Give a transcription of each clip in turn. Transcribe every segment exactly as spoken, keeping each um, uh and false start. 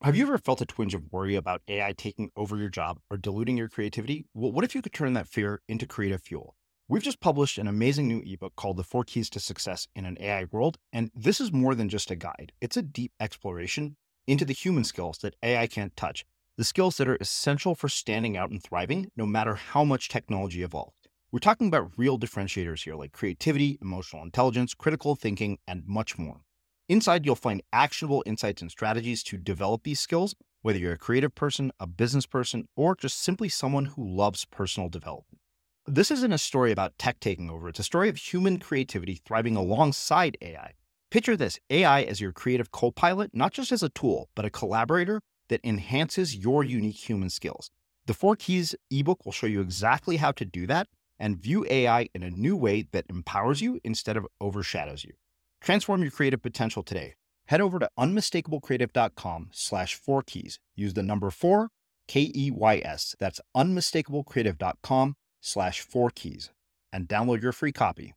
Have you ever felt a twinge of worry about A I taking over your job or diluting your creativity? Well, what if you could turn that fear into creative fuel? We've just published an amazing new ebook called The Four Keys to Success in an A I World, and this is more than just a guide. It's a deep exploration into the human skills that A I can't touch, the skills that are essential for standing out and thriving, no matter how much technology evolves. We're talking about real differentiators here, like creativity, emotional intelligence, critical thinking, and much more. Inside, you'll find actionable insights and strategies to develop these skills, whether you're a creative person, a business person, or just simply someone who loves personal development. This isn't a story about tech taking over. It's a story of human creativity thriving alongside A I. Picture this, A I as your creative co-pilot, not just as a tool, but a collaborator that enhances your unique human skills. The Four Keys ebook will show you exactly how to do that and view A I in a new way that empowers you instead of overshadows you. Transform your creative potential today. Head over to unmistakablecreative.com slash four keys. Use the number four, K E Y S. That's unmistakablecreative.com slash four keys and download your free copy.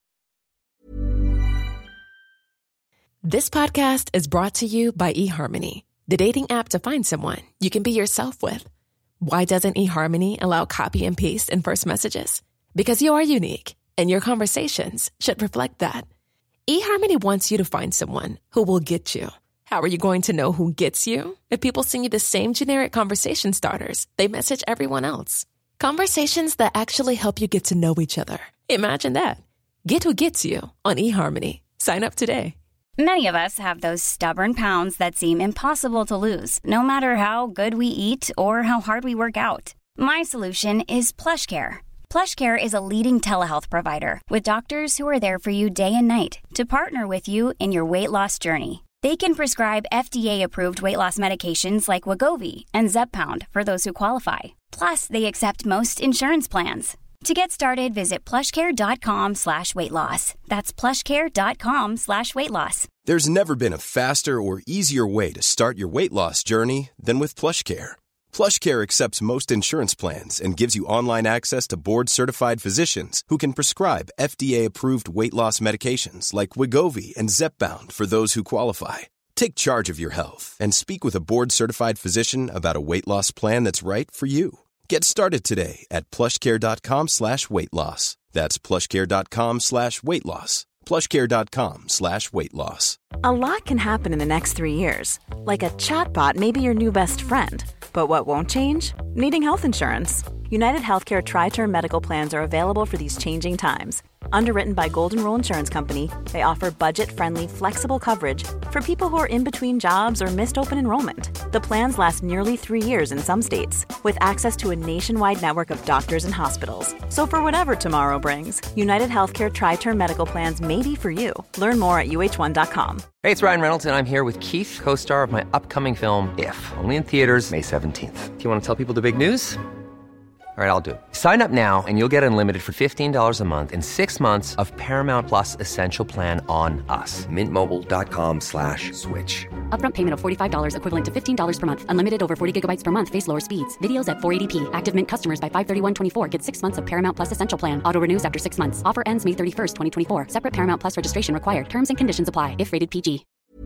This podcast is brought to you by eHarmony, the dating app to find someone you can be yourself with. Why doesn't eHarmony allow copy and paste in first messages? Because you are unique, and your conversations should reflect that. eHarmony wants you to find someone who will get you. How are you going to know who gets you? If people send you the same generic conversation starters they message everyone else. Conversations that actually help you get to know each other. Imagine that. Get who gets you on eHarmony. Sign up today. Many of us have those stubborn pounds that seem impossible to lose, no matter how good we eat or how hard we work out. My solution is PlushCare. PlushCare is a leading telehealth provider with doctors who are there for you day and night to partner with you in your weight loss journey. They can prescribe F D A-approved weight loss medications like Wegovy and Zepbound for those who qualify. Plus, they accept most insurance plans. To get started, visit plushcare.com slash weight loss. That's plushcare.com slash weight loss. There's never been a faster or easier way to start your weight loss journey than with PlushCare. PlushCare accepts most insurance plans and gives you online access to board-certified physicians who can prescribe F D A-approved weight loss medications like Wegovy and Zepbound for those who qualify. Take charge of your health and speak with a board-certified physician about a weight loss plan that's right for you. Get started today at plushcare.com slash weight loss. That's plushcare.com slash weight loss. plushcare.com slash weight loss. A lot can happen in the next three years. Like a chatbot may be your new best friend. But what won't change? Needing health insurance. United Healthcare Tri-Term Medical Plans are available for these changing times. Underwritten by Golden Rule Insurance Company, they offer budget-friendly, flexible coverage for people who are in between jobs or missed open enrollment. The plans last nearly three years in some states, with access to a nationwide network of doctors and hospitals. So for whatever tomorrow brings, United Healthcare Tri-Term Medical Plans may be for you. Learn more at U H one dot com. Hey, it's Ryan Reynolds, and I'm here with Keith, co-star of my upcoming film, If, only in theaters May seventeenth. Do you want to tell people the big news? All right, I'll do it. Sign up now and you'll get unlimited for fifteen dollars a month and six months of Paramount Plus Essential Plan on us. Mint Mobile dot com slash switch. Upfront payment of forty-five dollars equivalent to fifteen dollars per month. Unlimited over forty gigabytes per month. Face lower speeds. Videos at four eighty p. Active Mint customers by five thirty-one twenty-four get six months of Paramount Plus Essential Plan. Auto renews after six months. Offer ends May thirty-first, twenty twenty-four. Separate Paramount Plus registration required. Terms and conditions apply if rated P G.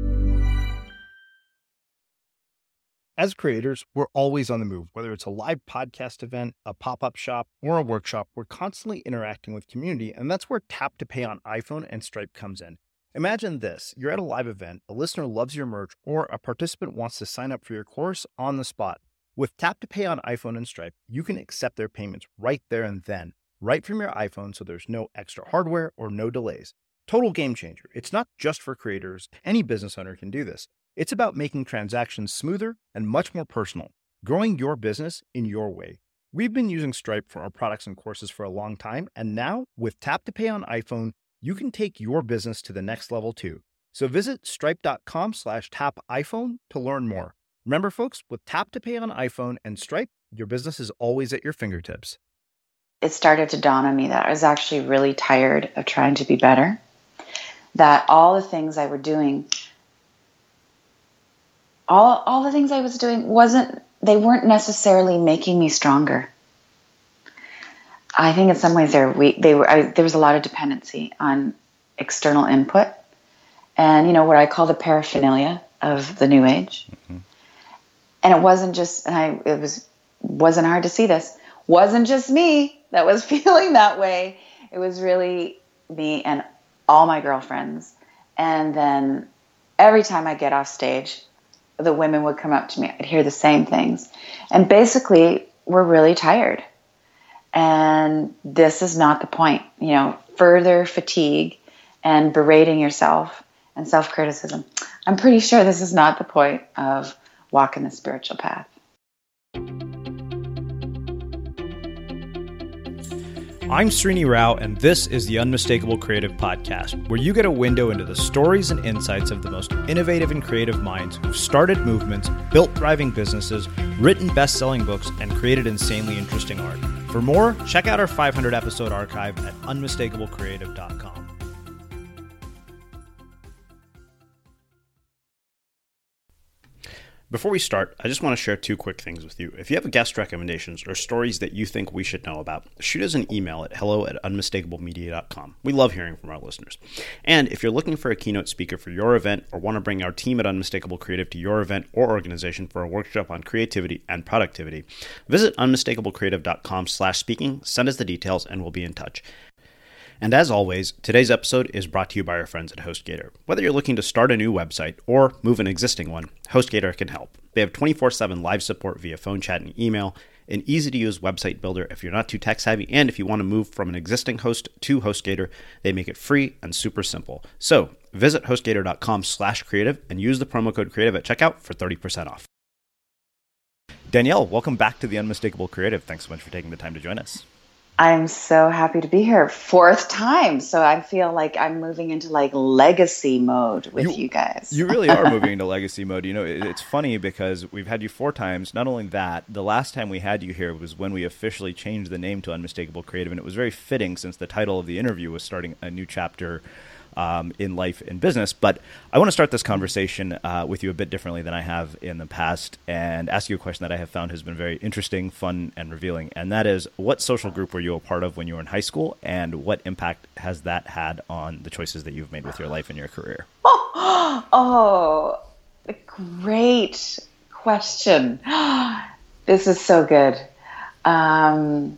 As creators, we're always on the move. Whether it's a live podcast event, a pop-up shop, or a workshop, we're constantly interacting with community, and that's where Tap to Pay on iPhone and Stripe comes in. Imagine this. You're at a live event, a listener loves your merch, or a participant wants to sign up for your course on the spot. With Tap to Pay on iPhone and Stripe, you can accept their payments right there and then, right from your iPhone, so there's no extra hardware or no delays. Total game changer. It's not just for creators. Any business owner can do this. It's about making transactions smoother and much more personal, growing your business in your way. We've been using Stripe for our products and courses for a long time, and now with Tap to Pay on iPhone, you can take your business to the next level too. So visit stripe.com slash tap iPhone to learn more. Remember, folks, with Tap to Pay on iPhone and Stripe, your business is always at your fingertips. It started to dawn on me that I was actually really tired of trying to be better, that all the things I were doing All all the things I was doing wasn't, they weren't necessarily making me stronger. I think in some ways they're weak. They were, I, there was a lot of dependency on external input and, you know, what I call the paraphernalia of the new age. Mm-hmm. And it wasn't just, and I, it was, wasn't hard to see this, wasn't just me that was feeling that way. It was really me and all my girlfriends. And then every time I get off stage, the women would come up to me. I'd hear the same things. And basically, we're really tired. And this is not the point. You know, further fatigue and berating yourself and self-criticism. I'm pretty sure this is not the point of walking the spiritual path. I'm Srini Rao, and this is the Unmistakable Creative Podcast, where you get a window into the stories and insights of the most innovative and creative minds who've started movements, built thriving businesses, written best-selling books, and created insanely interesting art. For more, check out our five hundred episode archive at unmistakable creative dot com. Before we start, I just want to share two quick things with you. If you have guest recommendations or stories that you think we should know about, shoot us an email at hello at unmistakable media dot com. We love hearing from our listeners. And if you're looking for a keynote speaker for your event or want to bring our team at Unmistakable Creative to your event or organization for a workshop on creativity and productivity, visit unmistakable creative dot com slash speaking, send us the details, and we'll be in touch. And as always, today's episode is brought to you by our friends at HostGator. Whether you're looking to start a new website or move an existing one, HostGator can help. They have twenty-four seven live support via phone chat and email, an easy-to-use website builder if you're not too tech-savvy, and if you want to move from an existing host to HostGator, they make it free and super simple. So visit hostgator dot com slash creative and use the promo code creative at checkout for thirty percent off. Danielle, welcome back to the Unmistakable Creative. Thanks so much for taking the time to join us. I'm so happy to be here. Fourth time. So I feel like I'm moving into like legacy mode with you, you guys. You really are moving into legacy mode. You know, it, it's funny because we've had you four times. Not only that, the last time we had you here was when we officially changed the name to Unmistakable Creative. And it was very fitting since the title of the interview was starting a new chapter Um, in life and business. But I want to start this conversation uh, with you a bit differently than I have in the past and ask you a question that I have found has been very interesting, fun, and revealing. And that is, what social group were you a part of when you were in high school, and what impact has that had on the choices that you've made with your life and your career? Oh, oh great question. This is so good. Um,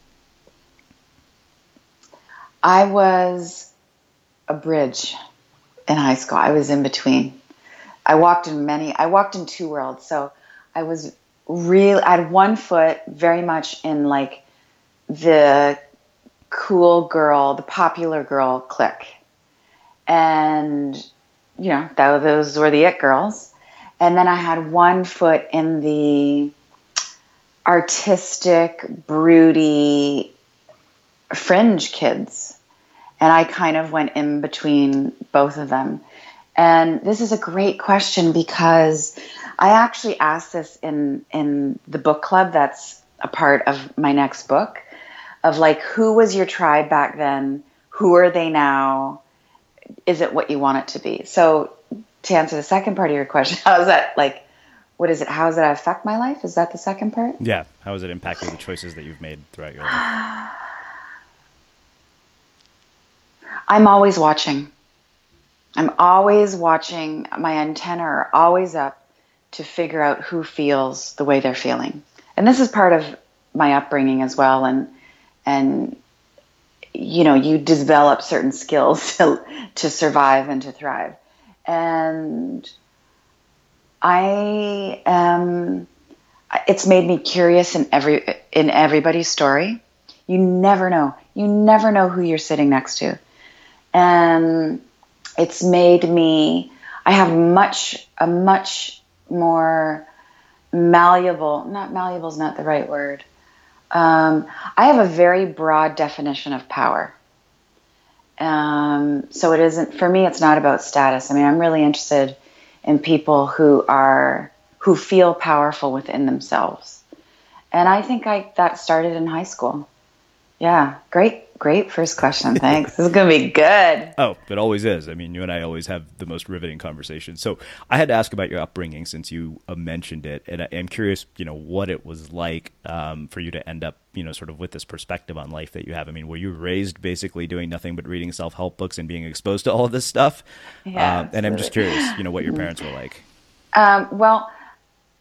I was a bridge in high school. I was in between. I walked in many, I walked in two worlds. So I was really, I had one foot very much in like the cool girl, the popular girl clique. And, you know, that, those were the it girls. And then I had one foot in the artistic, broody, fringe kids. And I kind of went in between both of them. And this is a great question because I actually asked this in, in the book club that's a part of my next book, of like, who was your tribe back then? Who are they now? Is it what you want it to be? So to answer the second part of your question, how is that like, what is it? How does that affect my life? Is that the second part? Yeah. How has it impacted the choices that you've made throughout your life? I'm always watching. I'm always watching. My antennae are always up to figure out who feels the way they're feeling. And this is part of my upbringing as well. And, and you know, you develop certain skills to, to survive and to thrive. And I am, it's made me curious in every, in everybody's story. You never know. You never know who you're sitting next to. And it's made me, I have much, a much more malleable, not malleable is not the right word. Um, I have a very broad definition of power. Um, so it isn't, for me, it's not about status. I mean, I'm really interested in people who are, who feel powerful within themselves. And I think I, that started in high school. Yeah, great. Great first question. Thanks. This is going to be good. Oh, it always is. I mean, you and I always have the most riveting conversations. So I had to ask about your upbringing since you uh, mentioned it. And I, I'm curious, you know, what it was like um, for you to end up, you know, sort of with this perspective on life that you have. I mean, were you raised basically doing nothing but reading self-help books and being exposed to all of this stuff? Yeah. Um, and I'm just curious, you know, what your parents were like. Um, well,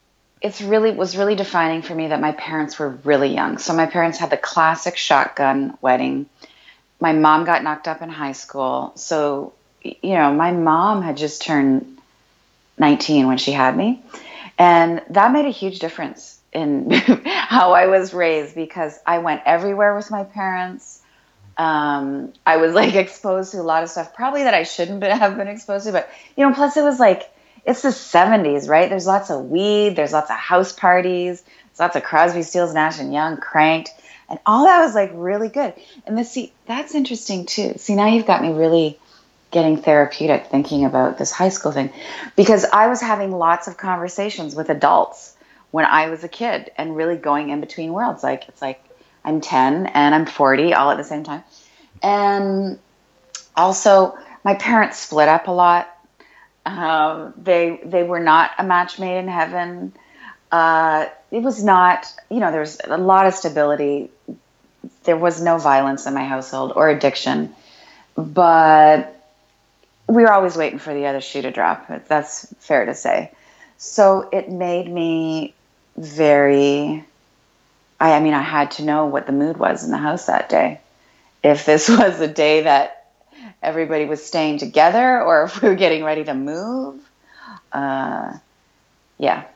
it's really was really defining for me that my parents were really young. So my parents had the classic shotgun wedding. My mom got knocked up in high school. So, you know, my mom had just turned nineteen when she had me. And that made a huge difference in how I was raised, because I went everywhere with my parents. Um, I was like exposed to a lot of stuff, probably that I shouldn't have been exposed to. But, you know, plus it was like, it's the seventies, right? There's lots of weed. There's lots of house parties. There's lots of Crosby, Stills, Nash and Young, Cranked. And all that was like really good. And this, see, that's interesting too. See, now you've got me really getting therapeutic thinking about this high school thing, because I was having lots of conversations with adults when I was a kid and really going in between worlds. Like, it's like I'm ten and I'm forty all at the same time. And also my parents split up a lot. Um, they, they were not a match made in heaven. Uh, it was not, you know, there was a lot of stability. There was no violence in my household or addiction, but we were always waiting for the other shoe to drop. That's fair to say. So it made me very, I, I mean, I had to know what the mood was in the house that day. If this was a day that everybody was staying together or if we were getting ready to move. Uh, yeah.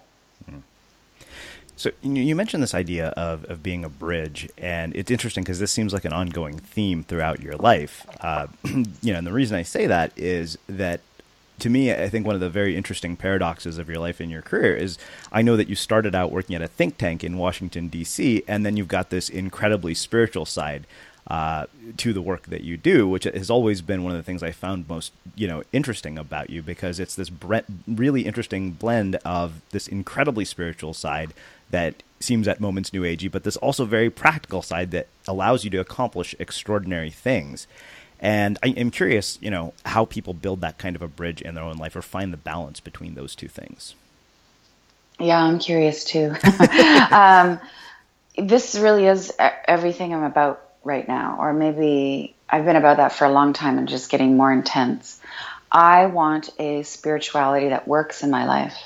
So you mentioned this idea of, of being a bridge, and it's interesting because this seems like an ongoing theme throughout your life. Uh, you know, and the reason I say that is that, to me, I think one of the very interesting paradoxes of your life and your career is I know that you started out working at a think tank in Washington, D C, and then you've got this incredibly spiritual side uh, to the work that you do, which has always been one of the things I found most, you know, interesting about you, because it's this bre- really interesting blend of this incredibly spiritual side that seems at moments new agey, but this also very practical side that allows you to accomplish extraordinary things. And I am curious, you know, how people build that kind of a bridge in their own life or find the balance between those two things. Yeah, I'm curious too. um, this really is everything I'm about right now, or maybe I've been about that for a long time and just getting more intense. I want a spirituality that works in my life.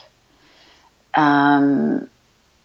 Um,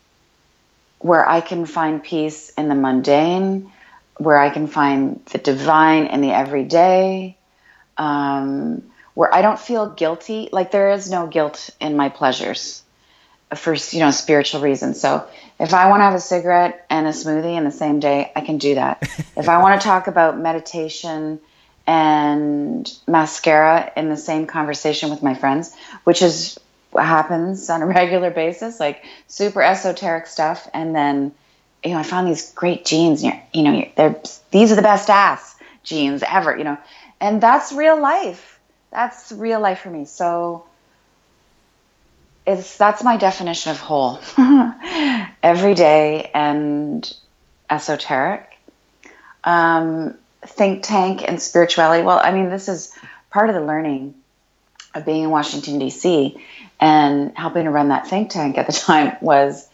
where I can find peace in the mundane, where I can find the divine in the everyday, um, where I don't feel guilty. Like, there is no guilt in my pleasures for, you know, spiritual reasons. So if I want to have a cigarette and a smoothie in the same day, I can do that. If I want to talk about meditation and mascara in the same conversation with my friends, which is what happens on a regular basis, like super esoteric stuff. And then, you know, I found these great jeans, and you're, you know, you're, they're, these are the best ass jeans ever, you know, and that's real life. That's real life for me. So it's, that's my definition of whole. Everyday and esoteric. Um, think tank and spirituality. Well, I mean, this is part of the learning of being in Washington, D C, and helping to run that think tank at the time was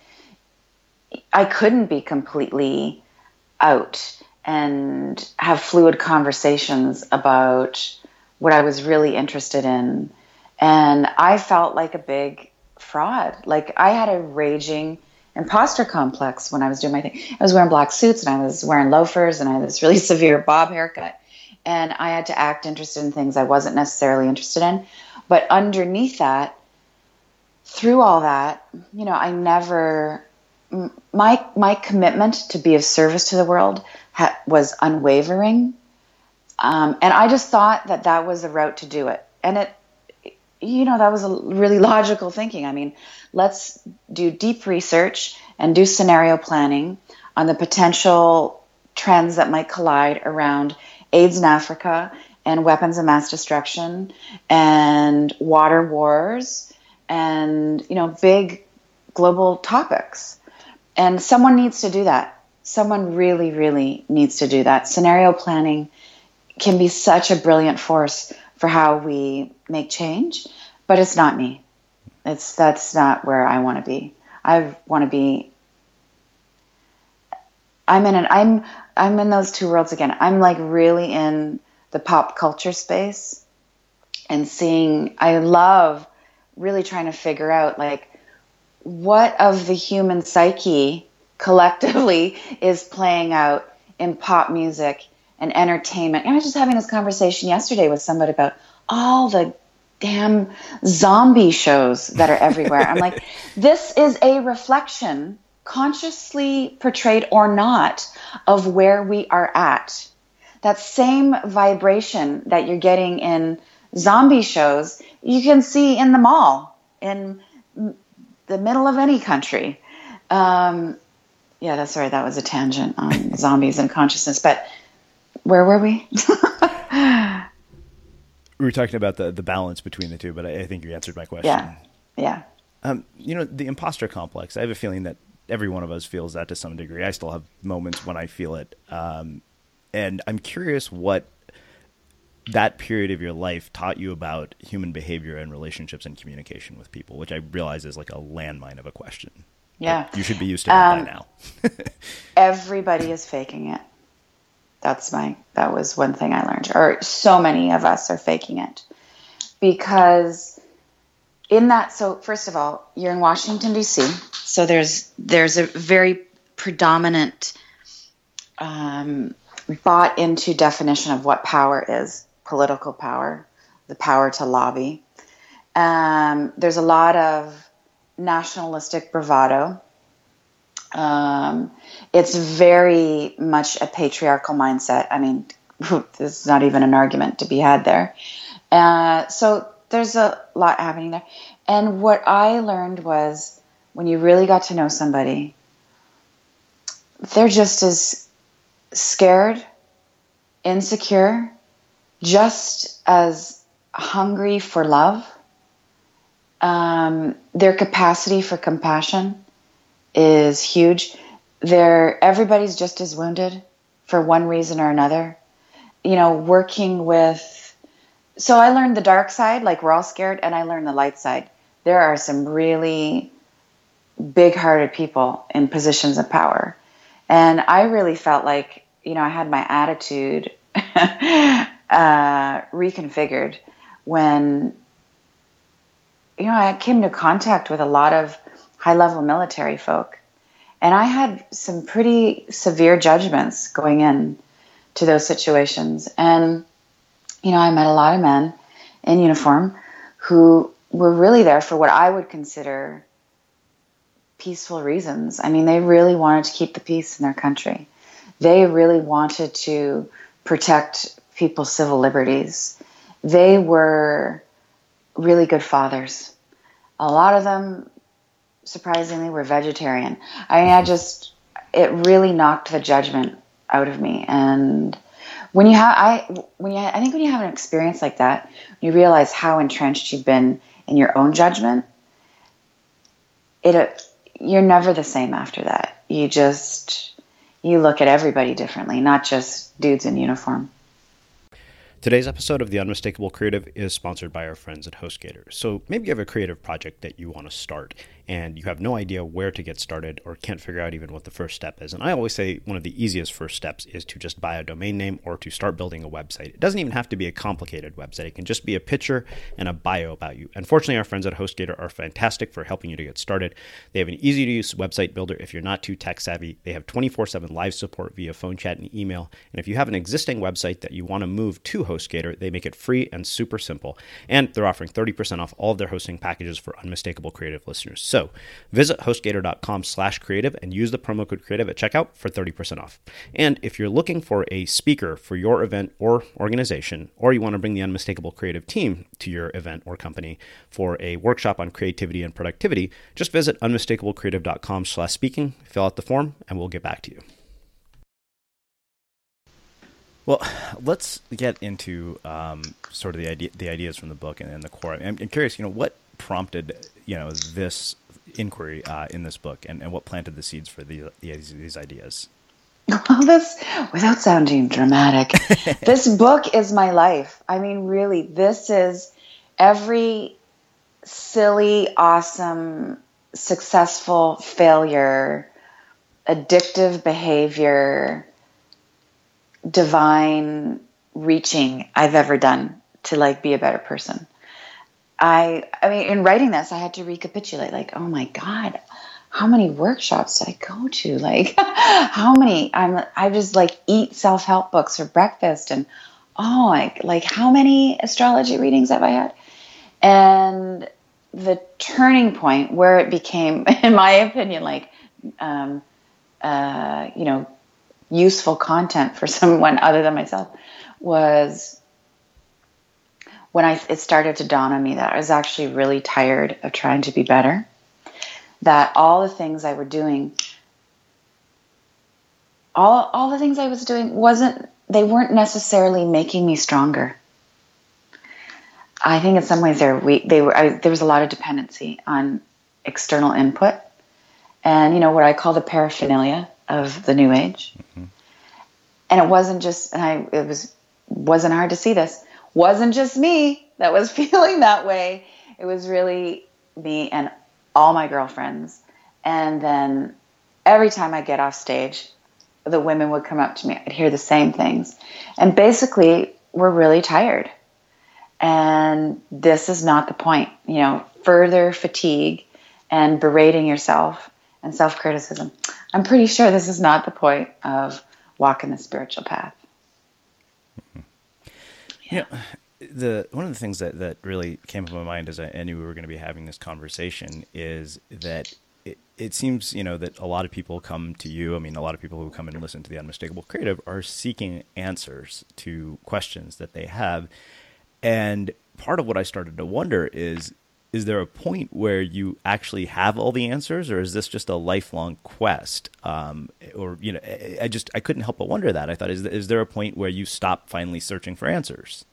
I couldn't be completely out and have fluid conversations about what I was really interested in. And I felt like a big fraud. Like, I had a raging imposter complex when I was doing my thing. I was wearing black suits and I was wearing loafers and I had this really severe bob haircut. And I had to act interested in things I wasn't necessarily interested in. But underneath that, through all that, you know, I never, my my commitment to be of service to the world ha- was unwavering. Um, and I just thought that that was the route to do it. And it, you know, that was a really logical thinking. I mean, let's do deep research and do scenario planning on the potential trends that might collide around AIDS in Africa and weapons of mass destruction and water wars and, you know, big global topics. And someone needs to do that. Someone really, really needs to do that. Scenario planning can be such a brilliant force for how we make change, but it's not me. It's, that's not where I want to be. I want to be, I'm in an, I'm, I'm in those two worlds again. I'm like really in the pop culture space and seeing, I love really trying to figure out like what of the human psyche collectively is playing out in pop music and entertainment. And I was just having this conversation yesterday with somebody about all the damn zombie shows that are everywhere. I'm like, this is a reflection, consciously portrayed or not, of where we are at. That same vibration that you're getting in zombie shows, you can see in the mall, in the middle of any country. Um, yeah, that's right. That was a tangent on zombies and consciousness. But where were we? We were talking about the, the balance between the two, but I, I think you answered my question. Yeah, yeah. Um, you know, the imposter complex, I have a feeling that every one of us feels that to some degree. I still have moments when I feel it. Um, and I'm curious what that period of your life taught you about human behavior and relationships and communication with people, which I realize is like a landmine of a question. Yeah. But you should be used to that um, by now. Everybody is faking it. That's my, that was one thing I learned, or so many of us are faking it because in that, so first of all, you're in Washington, D C. So there's, there's a very predominant, um, bought into definition of what power is, political power, the power to lobby. Um, there's a lot of nationalistic bravado. Um, it's very much a patriarchal mindset. I mean, there's not even an argument to be had there. Uh, so there's a lot happening there. And what I learned was when you really got to know somebody, they're just as scared, insecure, just as hungry for love. Um, their capacity for compassion is huge. They're, everybody's just as wounded for one reason or another. You know, working with, so I learned the dark side, like we're all scared, and I learned the light side. There are some really big-hearted people in positions of power. And I really felt like, you know, I had my attitude uh, reconfigured when, you know, I came into contact with a lot of high-level military folk. And I had some pretty severe judgments going in to those situations. And, you know, I met a lot of men in uniform who were really there for what I would consider peaceful reasons. I mean, they really wanted to keep the peace in their country. They really wanted to protect people's civil liberties. They were really good fathers. A lot of them, surprisingly, were vegetarian. I mean, I just, it really knocked the judgment out of me. And when you have, I, when you, I think when you have an experience like that, you realize how entrenched you've been in your own judgment. It, you're never the same after that. You just, you look at everybody differently, not just dudes in uniform. Today's episode of The Unmistakable Creative is sponsored by our friends at HostGator. So maybe you have a creative project that you want to start and you have no idea where to get started or can't figure out even what the first step is. And I always say one of the easiest first steps is to just buy a domain name or to start building a website. It doesn't even have to be a complicated website. It can just be a picture and a bio about you. Unfortunately, our friends at HostGator are fantastic for helping you to get started. They have an easy-to-use website builder if you're not too tech-savvy. They have twenty-four seven live support via phone chat and email. And if you have an existing website that you want to move to HostGator, they make it free and super simple. And they're offering thirty percent off all of their hosting packages for Unmistakable Creative listeners. So visit HostGator.com slash creative and use the promo code creative at checkout for thirty percent off. And if you're looking for a speaker for your event or organization, or you want to bring the Unmistakable Creative team to your event or company for a workshop on creativity and productivity, just visit unmistakablecreative.com slash speaking, fill out the form, and we'll get back to you. Well, let's get into um, sort of the idea, the ideas from the book and, and the core. I'm, I'm curious, you know, what prompted, you know, this inquiry uh, in this book, and, and what planted the seeds for the, these, these ideas? Well, this, without sounding dramatic, this book is my life. I mean, really, this is every silly, awesome, successful failure, addictive behavior, divine reaching I've ever done to like be a better person. I, I mean, in writing this, I had to recapitulate, like, oh my God, how many workshops did I go to? Like, how many, I'm, I just like eat self-help books for breakfast, and oh, like, like how many astrology readings have I had? And the turning point where it became, in my opinion, like, um, uh, you know, useful content for someone other than myself was when I, it started to dawn on me that I was actually really tired of trying to be better, that all the things I were doing, all, all the things I was doing wasn't, they weren't necessarily making me stronger. I think in some ways they're weak. They were, I, there was a lot of dependency on external input, and, you know, what I call the paraphernalia of the New Age. Mm-hmm. And it wasn't just, and I, it was, wasn't hard to see this, wasn't just me that was feeling that way. It was really me and all my girlfriends. And then every time I get off stage, the women would come up to me. I'd hear the same things. And basically, we're really tired. And this is not the point. You know, further fatigue and berating yourself and self-criticism. I'm pretty sure this is not the point of walking the spiritual path. Yeah. You know, the one of the things that, that really came up in my mind as I, I knew we were going to be having this conversation is that it, it seems, you know, that a lot of people come to you. I mean, a lot of people who come and listen to the Unmistakable Creative are seeking answers to questions that they have. And part of what I started to wonder is, is there a point where you actually have all the answers, or is this just a lifelong quest? Um, or, you know, I just, I couldn't help but wonder that. I thought, is, is there a point where you stop finally searching for answers?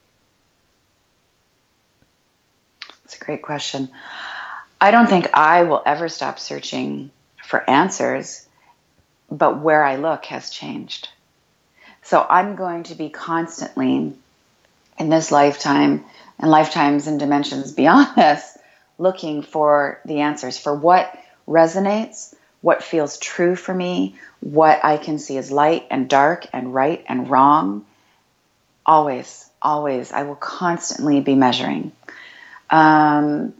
That's a great question. I don't think I will ever stop searching for answers, but where I look has changed. So I'm going to be constantly in this lifetime and lifetimes and dimensions beyond this, looking for the answers, for what resonates, what feels true for me, what I can see as light and dark and right and wrong. Always, always, I will constantly be measuring. Um,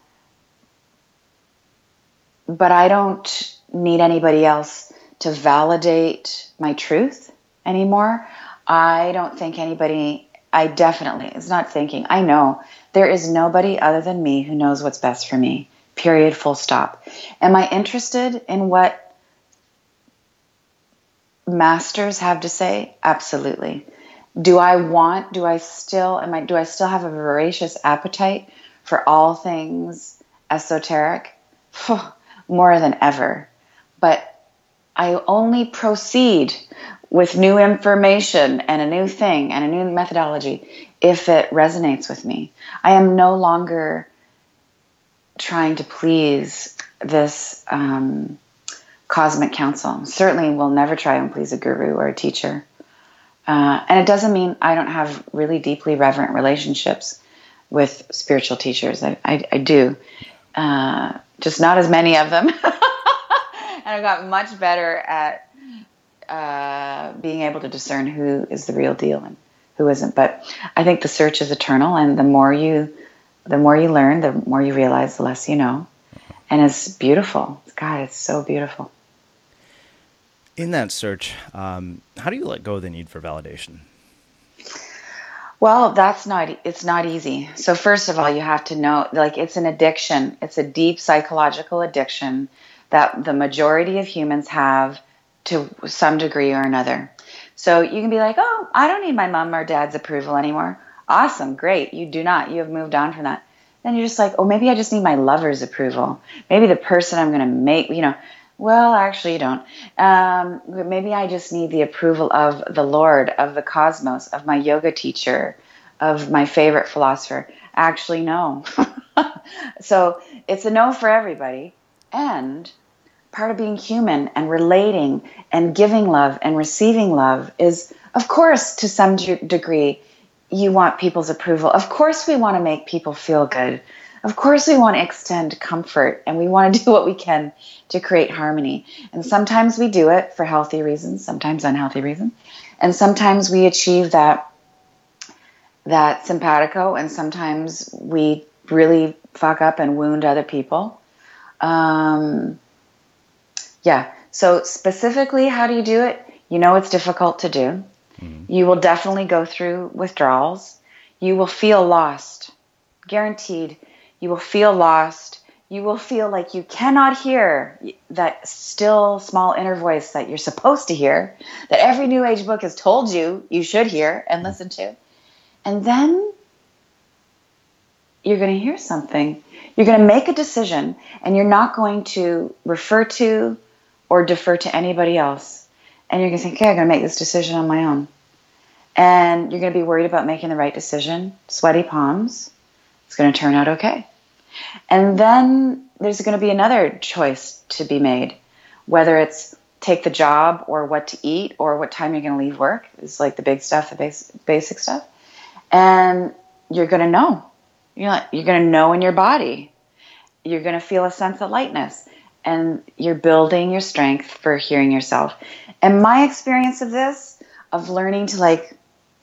but I don't need anybody else to validate my truth anymore. I don't think anybody, I definitely, it's not thinking, I know there is nobody other than me who knows what's best for me, period, full stop. Am I interested in what masters have to say? Absolutely. Do I want, do I still, am I, do I still have a voracious appetite for all things esoteric? More than ever. But I only proceed with new information and a new thing and a new methodology if it resonates with me. I am no longer trying to please this um, cosmic council. Certainly will never try and please a guru or a teacher. Uh, and it doesn't mean I don't have really deeply reverent relationships with spiritual teachers. I, I, I do. Uh, just not as many of them. And I've got much better at uh, being able to discern who is the real deal and who isn't. But I think the search is eternal, and the more you, the more you learn, the more you realize, the less you know. And it's beautiful. God, it's so beautiful. In that search, um, how do you let go of the need for validation? Well, that's not, it's not easy. So first of all, you have to know, like, it's an addiction. It's a deep psychological addiction that the majority of humans have to some degree or another. So you can be like, oh, I don't need my mom or dad's approval anymore. Awesome, great. You do not. You have moved on from that. Then you're just like, oh, maybe I just need my lover's approval. Maybe the person I'm going to make, you know, well, actually you don't. Um, maybe I just need the approval of the Lord, of the cosmos, of my yoga teacher, of my favorite philosopher. Actually, no. So it's a no for everybody. And part of being human and relating and giving love and receiving love is, of course, to some de- degree, you want people's approval. Of course, we want to make people feel good. Of course, we want to extend comfort, and we want to do what we can to create harmony. And sometimes we do it for healthy reasons, sometimes unhealthy reasons. And sometimes we achieve that, that simpatico, and sometimes we really fuck up and wound other people. Um, yeah. So specifically, how do you do it? You know it's difficult to do. Mm-hmm. You will definitely go through withdrawals. You will feel lost. Guaranteed. You will feel lost. You will feel like you cannot hear that still small inner voice that you're supposed to hear, that every New Age book has told you you should hear and listen to. And then you're going to hear something. You're going to make a decision, and you're not going to refer to or defer to anybody else. And you're going to think, okay, I'm going to make this decision on my own. And you're going to be worried about making the right decision, sweaty palms. It's going to turn out okay. And then there's going to be another choice to be made, whether it's take the job or what to eat or what time you're going to leave work. It's like the big stuff, the base, basic stuff. And you're going to know. You're, not, you're going to know in your body. You're going to feel a sense of lightness. And you're building your strength for hearing yourself. And my experience of this, of learning to like,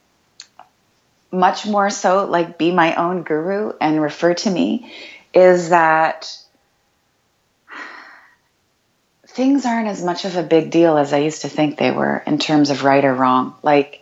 much more so like be my own guru and refer to me, is that things aren't as much of a big deal as I used to think they were in terms of right or wrong. Like,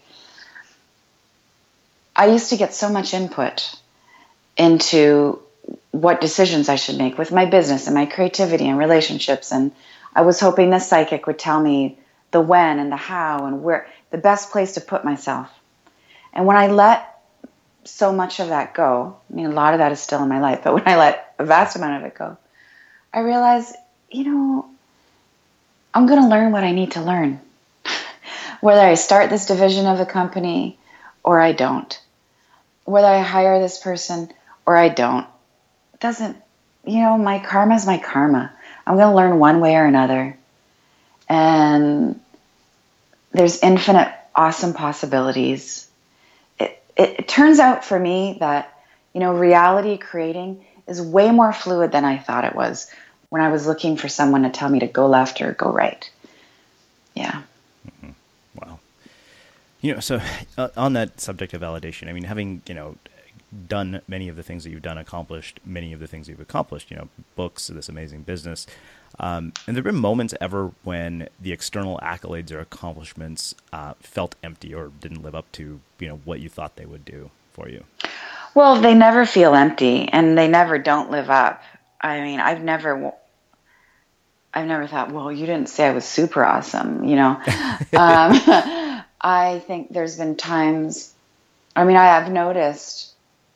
I used to get so much input into what decisions I should make with my business and my creativity and relationships. And I was hoping the psychic would tell me the when and the how and where, the best place to put myself. And when I let so much of that go, I mean, a lot of that is still in my life, but when I let a vast amount of it go, I realized, you know, I'm going to learn what I need to learn. Whether I start this division of the company or I don't. Whether I hire this person or I don't. It doesn't, you know, my karma is my karma. I'm going to learn one way or another. And there's infinite awesome possibilities. It, it, it turns out for me that, you know, reality creating is way more fluid than I thought it was when I was looking for someone to tell me to go left or go right. Yeah. Mm-hmm. Wow. You know, so uh, on that subject of validation, I mean, having, you know, done many of the things that you've done, accomplished many of the things you've accomplished, you know, books, this amazing business. Um, and there have been moments ever when the external accolades or accomplishments uh, felt empty or didn't live up to, you know, what you thought they would do for you? Well, they never feel empty and they never don't live up. I mean, I've never, I've never thought, well, you didn't say I was super awesome, you know. um, I think there's been times, I mean, I have noticed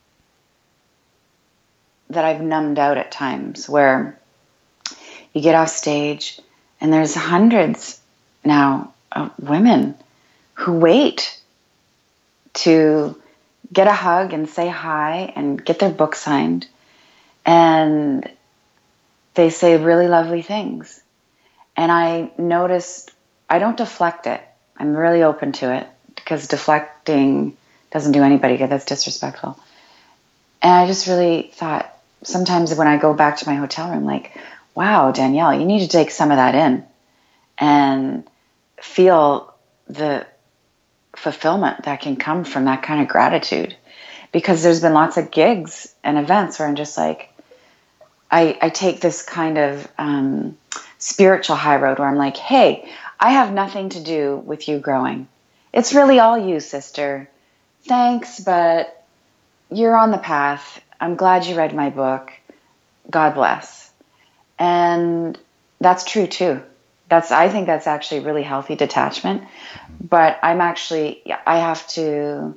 that I've numbed out at times where you get off stage and there's hundreds now of women who wait to get a hug and say hi and get their book signed. And they say really lovely things. And I noticed, I don't deflect it. I'm really open to it because deflecting doesn't do anybody good. That's disrespectful. And I just really thought, sometimes when I go back to my hotel room, like, wow, Danielle, you need to take some of that in and feel the fulfillment that can come from that kind of gratitude. Because there's been lots of gigs and events where I'm just like, I, I take this kind of um, spiritual high road where I'm like, hey, I have nothing to do with you growing. It's really all you, sister. Thanks, but you're on the path. I'm glad you read my book. God bless. And that's true too. That's, I think that's actually really healthy detachment. But I'm actually, I have to.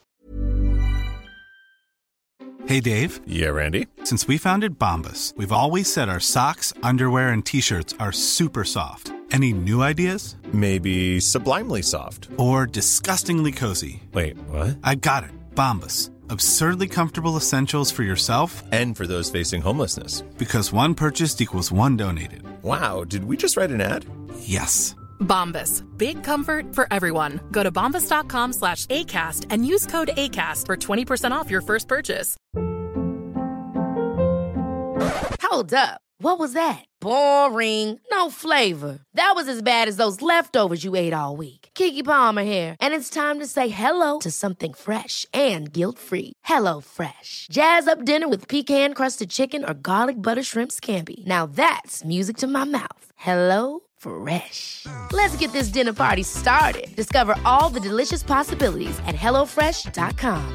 Hey, Dave. Yeah, Randy. Since we founded Bombas, we've always said our socks, underwear, and T-shirts are super soft. Any new ideas? Maybe sublimely soft. Or disgustingly cozy. Wait, what? I got it. Bombas. Absurdly comfortable essentials for yourself and for those facing homelessness. Because one purchased equals one donated. Wow, did we just write an ad? Yes. Bombas. Big comfort for everyone. Go to bombas.com slash ACAST and use code ACAST for twenty percent off your first purchase. Hold up. What was that? Boring. No flavor. That was as bad as those leftovers you ate all week. Keke Palmer here, and it's time to say hello to something fresh and guilt-free. Hello Fresh. Jazz up dinner with pecan-crusted chicken or garlic butter shrimp scampi. Now that's music to my mouth. Hello Fresh. Let's get this dinner party started. Discover all the delicious possibilities at hello fresh dot com.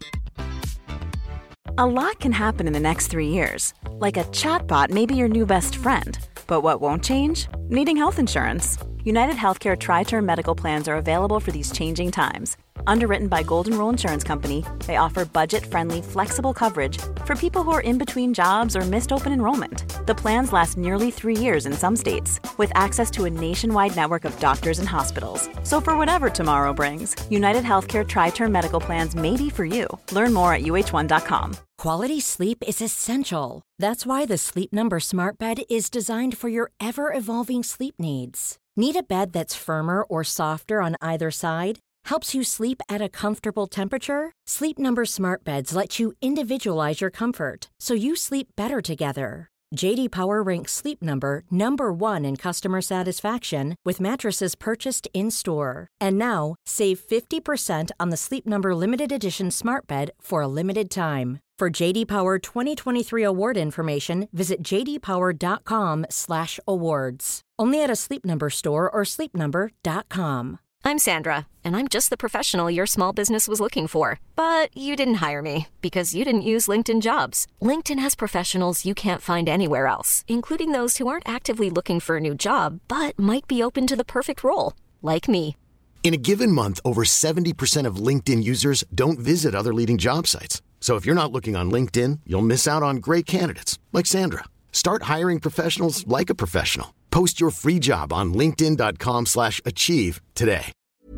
A lot can happen in the next three years. Like a chatbot may be your new best friend. But what won't change? Needing health insurance. United Healthcare Tri-Term Medical Plans are available for these changing times. Underwritten by Golden Rule Insurance Company, they offer budget-friendly, flexible coverage for people who are in between jobs or missed open enrollment. The plans last nearly three years in some states, with access to a nationwide network of doctors and hospitals. So for whatever tomorrow brings, United Healthcare Tri-Term Medical Plans may be for you. Learn more at U H one dot com. Quality sleep is essential. That's why the Sleep Number Smart Bed is designed for your ever-evolving sleep needs. Need a bed that's firmer or softer on either side? Helps you sleep at a comfortable temperature? Sleep Number Smart Beds let you individualize your comfort, so you sleep better together. J D Power ranks Sleep Number number one in customer satisfaction with mattresses purchased in-store. And now, save fifty percent on the Sleep Number Limited Edition Smart Bed for a limited time. For J D Power twenty twenty-three award information, visit j d power dot com slash awards. Only at a Sleep Number store or sleep number dot com. I'm Sandra, and I'm just the professional your small business was looking for. But you didn't hire me because you didn't use LinkedIn Jobs. LinkedIn has professionals you can't find anywhere else, including those who aren't actively looking for a new job, but might be open to the perfect role, like me. In a given month, over seventy percent of LinkedIn users don't visit other leading job sites. So if you're not looking on LinkedIn, you'll miss out on great candidates like Sandra. Start hiring professionals like a professional. Post your free job on linkedin dot com slash achieve today.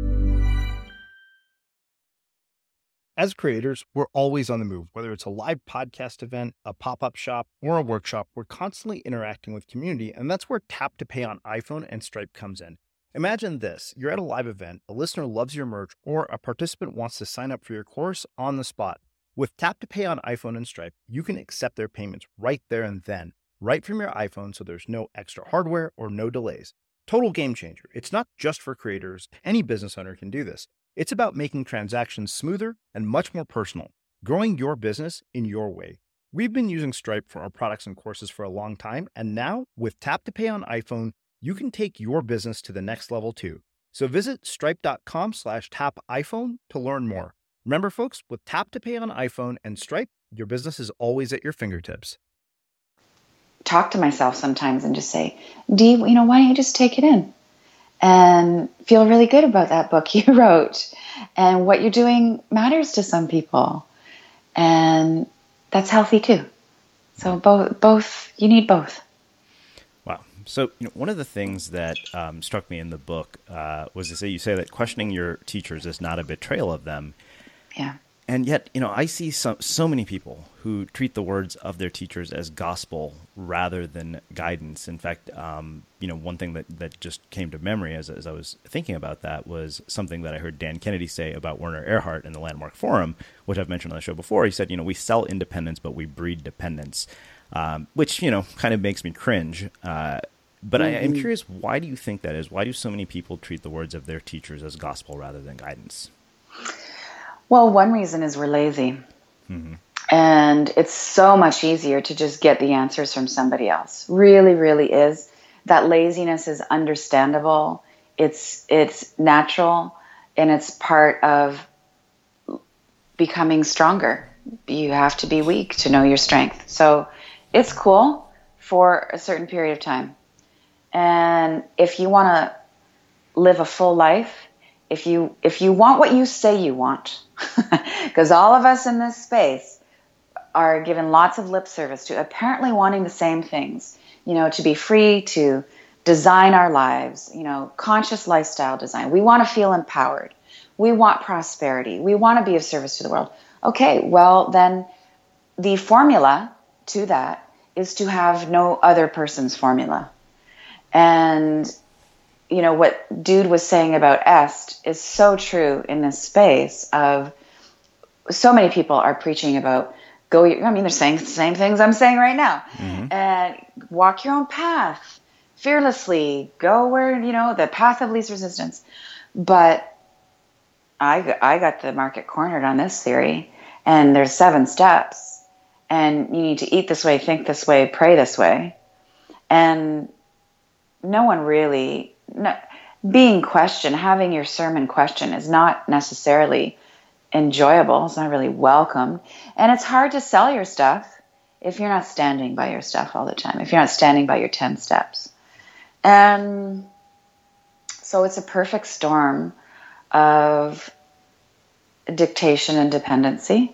As creators, we're always on the move. Whether it's a live podcast event, a pop-up shop, or a workshop, we're constantly interacting with community, and that's where Tap to Pay on iPhone and Stripe comes in. Imagine this. You're at a live event, a listener loves your merch, or a participant wants to sign up for your course on the spot. With Tap to Pay on iPhone and Stripe, you can accept their payments right there and then, right from your iPhone, so there's no extra hardware or no delays. Total game changer. It's not just for creators. Any business owner can do this. It's about making transactions smoother and much more personal, growing your business in your way. We've been using Stripe for our products and courses for a long time, and now with Tap to Pay on iPhone, you can take your business to the next level too. So visit stripe dot com slash tap iPhone to learn more. Remember, folks, with Tap to Pay on iPhone and Stripe, your business is always at your fingertips. Talk to myself sometimes and just say, Dee, you know, why don't you just take it in and feel really good about that book you wrote, and what you're doing matters to some people, and that's healthy too. So both, both, you need both. Wow. So, you know, one of the things that um, struck me in the book uh, was to say, you say that questioning your teachers is not a betrayal of them. Yeah. And yet, you know, I see so, so many people who treat the words of their teachers as gospel rather than guidance. In fact, um, you know, one thing that, that just came to memory as, as I was thinking about that was something that I heard Dan Kennedy say about Werner Erhard in the Landmark Forum, which I've mentioned on the show before. He said, you know, we sell independence, but we breed dependence, um, which, you know, kind of makes me cringe. Uh, but mm-hmm. I, I'm curious, why do you think that is? Why do so many people treat the words of their teachers as gospel rather than guidance? Well, one reason is we're lazy. Mm-hmm. And it's so much easier to just get the answers from somebody else. Really, really is. That laziness is understandable. It's it's natural, and it's part of becoming stronger. You have to be weak to know your strength. So it's cool for a certain period of time. And if you want to live a full life, if you if you want what you say you want, because all of us in this space are given lots of lip service to apparently wanting the same things, you know, to be free, to design our lives, you know, conscious lifestyle design. We want to feel empowered. We want prosperity. We want to be of service to the world. Okay, well, then the formula to that is to have no other person's formula. And, you know, what Dude was saying about Est is so true in this space of so many people are preaching about go, I mean, they're saying the same things I'm saying right now. Mm-hmm. And walk your own path fearlessly, go where, you know, the path of least resistance. But I, I got the market cornered on this theory, and there's seven steps, and you need to eat this way, think this way, pray this way. And no one really, no, being questioned, having your sermon questioned is not necessarily enjoyable. It's not really welcome. And it's hard to sell your stuff if you're not standing by your stuff all the time, if you're not standing by your ten steps. And so it's a perfect storm of dictation and dependency.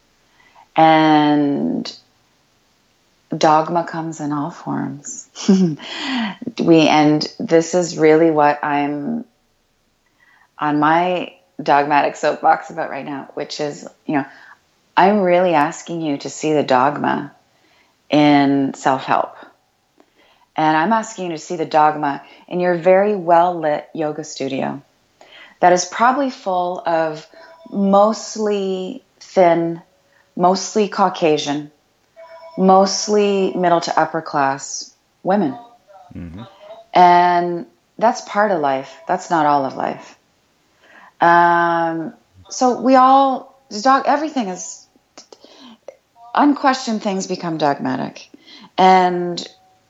And dogma comes in all forms. we and this is really what I'm on my dogmatic soapbox about right now, which is, you know, I'm really asking you to see the dogma in self-help. And I'm asking you to see the dogma in your very well-lit yoga studio that is probably full of mostly thin, mostly Caucasian, mostly middle to upper class women. Mm-hmm. And that's part of life. That's not all of life. Um, so we all, dog, everything is, unquestioned things become dogmatic. And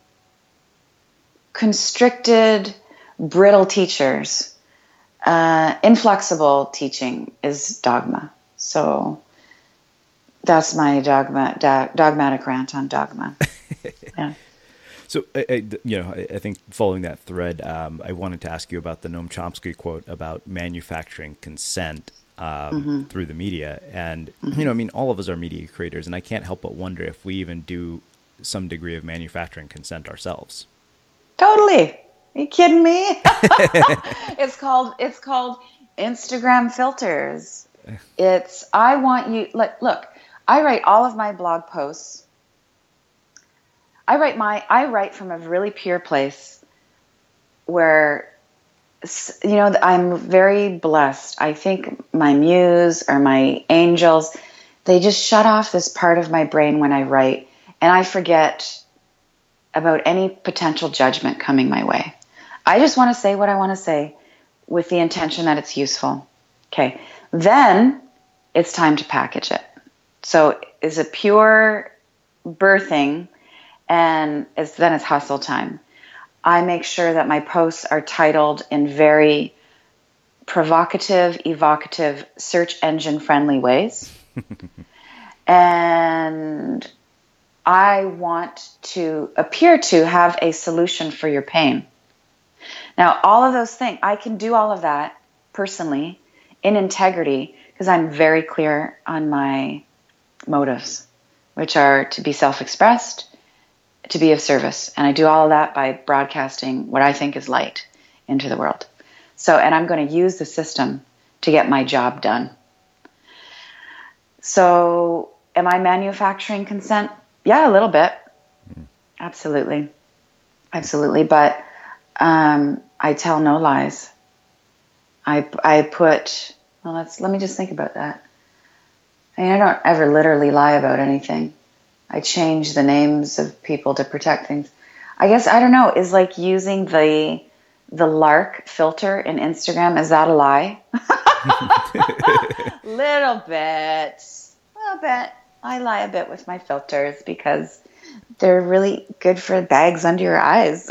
constricted, brittle teachers, uh, inflexible teaching is dogma. So that's my dogma, do, dogmatic rant on dogma. Yeah. So, I, I, you know, I, I think following that thread, um, I wanted to ask you about the Noam Chomsky quote about manufacturing consent um, Mm-hmm. through the media. And, Mm-hmm. you know, I mean, all of us are media creators, and I can't help but wonder if we even do some degree of manufacturing consent ourselves. Totally. Are you kidding me? It's called, it's called Instagram filters. It's, I want you, like, look, I write all of my blog posts. I write my, I write from a really pure place where, you know, I'm very blessed. I think my muse or my angels, they just shut off this part of my brain when I write, and I forget about any potential judgment coming my way. I just want to say what I want to say with the intention that it's useful. Okay. Then it's time to package it. So it's a pure birthing, and it's, then it's hustle time. I make sure that my posts are titled in very provocative, evocative, search engine friendly ways. And I want to appear to have a solution for your pain. Now, all of those things, I can do all of that personally in integrity because I'm very clear on my motives, which are to be self-expressed, to be of service. And I do all of that by broadcasting what I think is light into the world. So, and I'm going to use the system to get my job done. So, am I manufacturing consent? Yeah, a little bit. Absolutely. Absolutely. But um, I tell no lies. I, I put, well, let's, let me just think about that. I mean, I don't ever literally lie about anything. I change the names of people to protect things. I guess, I don't know, is like using the the lark filter in Instagram, is that a lie? Little bit. Little bit. I lie a bit with my filters because they're really good for bags under your eyes.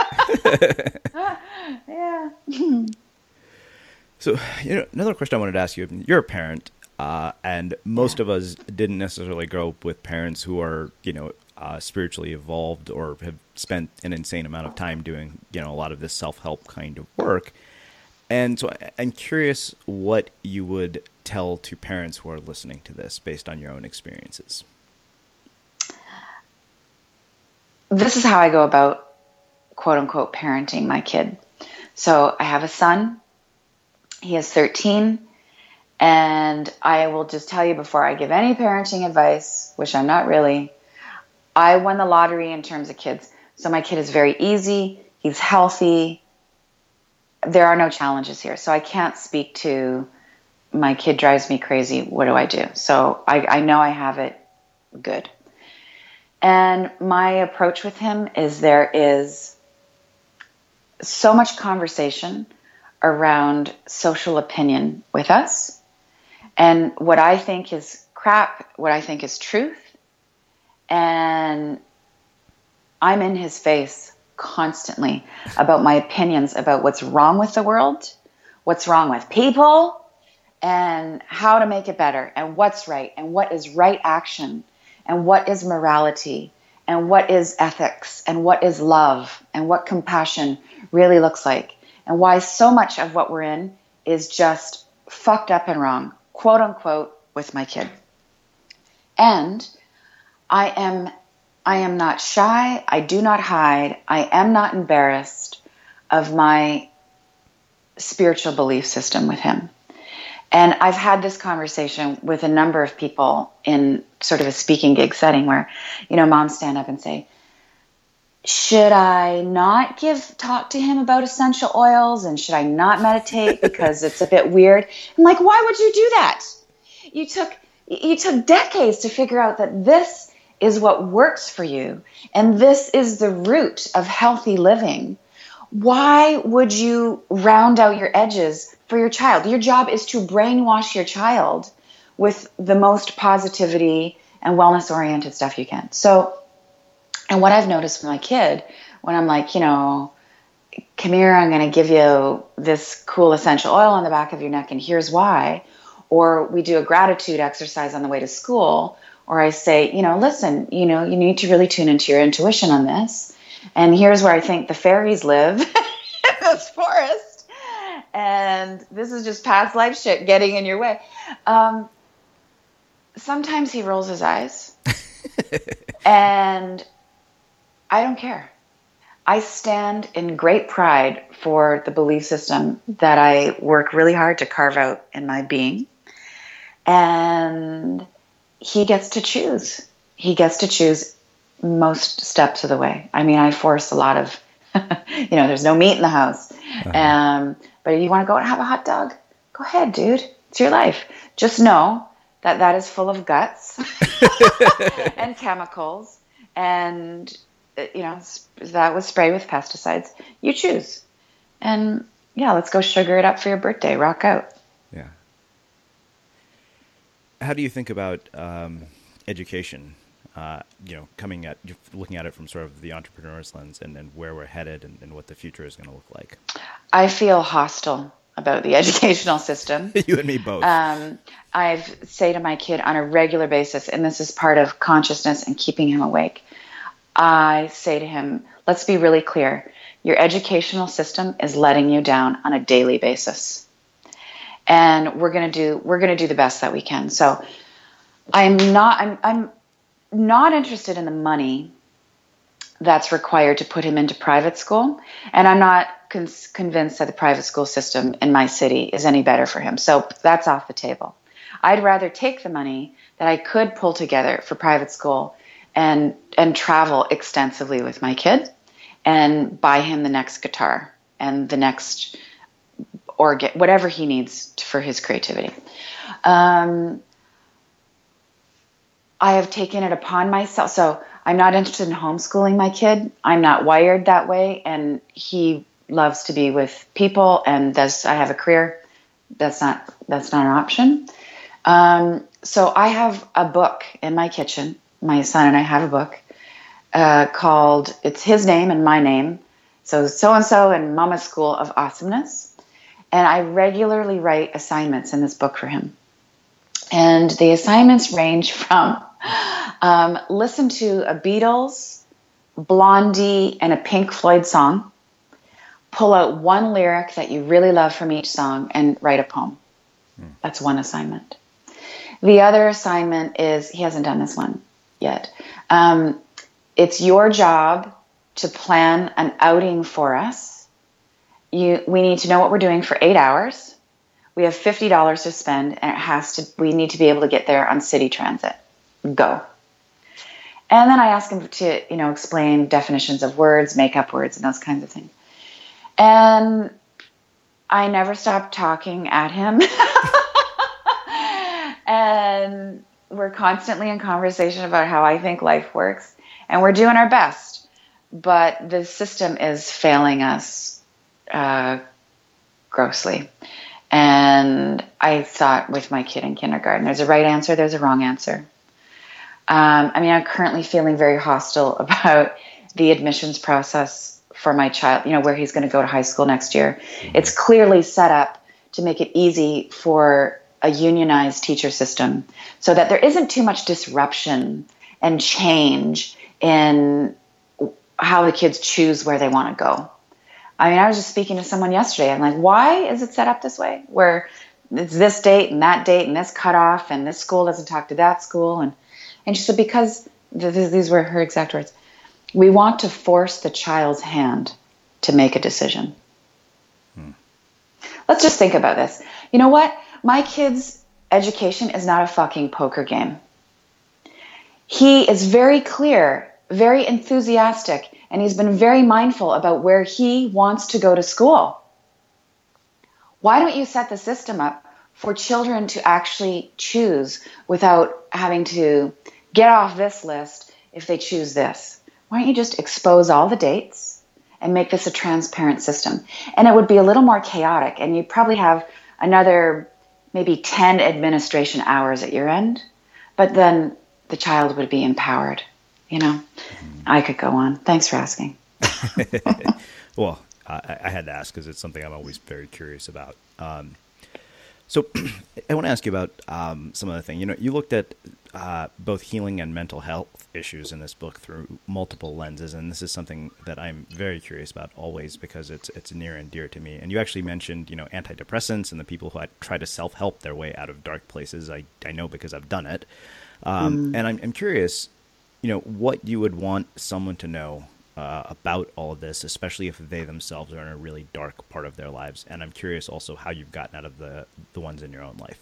Yeah. So, you know, another question I wanted to ask you, you're a parent, uh, and most yeah. of us didn't necessarily grow up with parents who are, you know, uh, spiritually evolved or have spent an insane amount of time doing, you know, a lot of this self-help kind of work. And so I'm curious what you would tell to parents who are listening to this based on your own experiences. This is how I go about, quote unquote, parenting my kid. So I have a son. He is thirteen. And I will just tell you before I give any parenting advice, which I'm not really, I won the lottery in terms of kids. So my kid is very easy. He's healthy. There are no challenges here. So I can't speak to my kid drives me crazy. What do I do? So I, I know I have it good. And my approach with him is there is so much conversation around social opinion with us, and what I think is crap, what I think is truth. And I'm in his face constantly about my opinions about what's wrong with the world, what's wrong with people, and how to make it better, and what's right, and what is right action, and what is morality, and what is ethics, and what is love, and what compassion really looks like, and why so much of what we're in is just fucked up and wrong, quote unquote, with my kid. And I am I am not shy, I do not hide, I am not embarrassed of my spiritual belief system with him. And I've had this conversation with a number of people in sort of a speaking gig setting where, you know, moms stand up and say, should I not give talk to him about essential oils, and should I not meditate because it's a bit weird? I'm like, why would you do that? You took you took decades to figure out that this is what works for you, and this is the root of healthy living. Why would you round out your edges for your child? Your job is to brainwash your child with the most positivity and wellness-oriented stuff you can. So, and what I've noticed with my kid, when I'm like, you know, come here, I'm going to give you this cool essential oil on the back of your neck, and here's why. Or we do a gratitude exercise on the way to school, or I say, you know, listen, you know, you need to really tune into your intuition on this. And here's where I think the fairies live in this forest. And this is just past life shit getting in your way. Um, sometimes he rolls his eyes. And I don't care. I stand in great pride for the belief system that I work really hard to carve out in my being. And he gets to choose. He gets to choose most steps of the way. I mean, I force a lot of, you know, there's no meat in the house. Uh-huh. Um, but if you want to go and have a hot dog, go ahead, dude. It's your life. Just know that that is full of guts and chemicals. And, you know, that was sprayed with pesticides. You choose. And, yeah, let's go sugar it up for your birthday. Rock out. Yeah. How do you think about um, education? Uh, you know, coming at, looking at it from sort of the entrepreneur's lens, and, and where we're headed, and, and what the future is going to look like? I feel hostile about the educational system. You and me both. Um, I say to my kid on a regular basis, and this is part of consciousness and keeping him awake, I say to him, let's be really clear. Your educational system is letting you down on a daily basis. And we're going to do, we're going to do the best that we can. So I'm not, I'm, I'm, not interested in the money that's required to put him into private school. And I'm not con- convinced that the private school system in my city is any better for him. So that's off the table. I'd rather take the money that I could pull together for private school and, and travel extensively with my kid and buy him the next guitar and the next organ, whatever he needs for his creativity. Um, I have taken it upon myself. So I'm not interested in homeschooling my kid. I'm not wired that way. And he loves to be with people, and that's, I have a career. That's not, that's not an option. Um, so I have a book in my kitchen. My son and I have a book uh, called, it's his name and my name. So so-and-so and Mama's School of Awesomeness. And I regularly write assignments in this book for him. And the assignments range from um, listen to a Beatles, Blondie, and a Pink Floyd song, pull out one lyric that you really love from each song, and write a poem. Mm. That's one assignment. The other assignment is, he hasn't done this one yet, um, it's your job to plan an outing for us. You, we need to know what we're doing for eight hours. We have fifty dollars to spend, and it has to, we need to be able to get there on city transit. Go. And then I ask him to, you know, explain definitions of words, make up words, and those kinds of things. And I never stop talking at him. And we're constantly in conversation about how I think life works, and we're doing our best, but the system is failing us uh, grossly. And I thought with my kid in kindergarten, there's a right answer, there's a wrong answer. Um, I mean, I'm currently feeling very hostile about the admissions process for my child, you know, where he's going to go to high school next year. It's clearly set up to make it easy for a unionized teacher system so that there isn't too much disruption and change in how the kids choose where they want to go. I mean, I was just speaking to someone yesterday. I'm like, why is it set up this way? Where it's this date and that date and this cutoff and this school doesn't talk to that school. And, and she said, because, th- these were her exact words, we want to force the child's hand to make a decision. Hmm. Let's just think about this. You know what? My kid's education is not a fucking poker game. He is very clear, very enthusiastic, and he's been very mindful about where he wants to go to school. Why don't you set the system up for children to actually choose without having to get off this list if they choose this? Why don't you just expose all the dates and make this a transparent system? And it would be a little more chaotic, and you'd probably have another maybe ten administration hours at your end, but then the child would be empowered. You know, I could go on. Thanks for asking. Well, I, I had to ask because it's something I'm always very curious about. Um, so I want to ask you about um, some other thing. You know, you looked at uh, both healing and mental health issues in this book through multiple lenses, and this is something that I'm very curious about always because it's it's near and dear to me. And you actually mentioned, you know, antidepressants and the people who try to self-help their way out of dark places. I, I know because I've done it. Um, mm. And I'm, I'm curious, you know, what you would want someone to know uh, about all of this, especially if they themselves are in a really dark part of their lives. And I'm curious also how you've gotten out of the, the ones in your own life.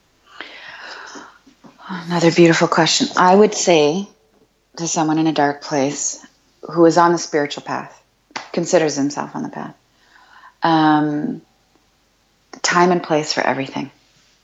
Another beautiful question. I would say to someone in a dark place who is on the spiritual path, considers himself on the path, um, time and place for everything.